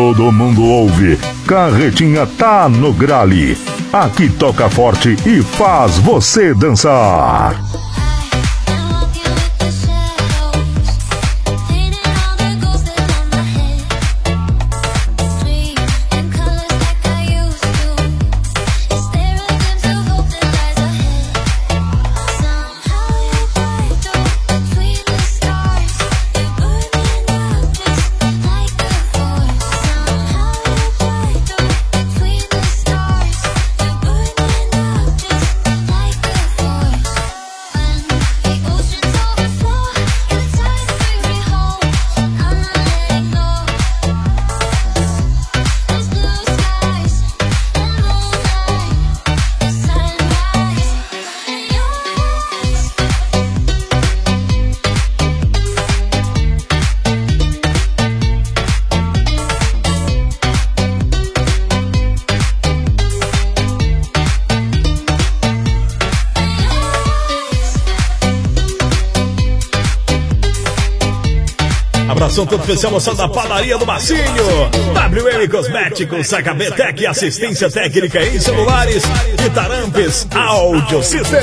todo mundo ouve. Carretinha tá no grale. Aqui toca forte e faz você dançar. Abração todo especial, moçada da padaria do Marcinho. WM Cosméticos, HB Tech, assistência técnica em celulares e Tarampes Audio System.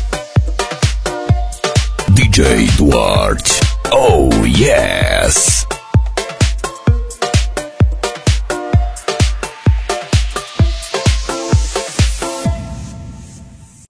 DJ Duarte, oh yes!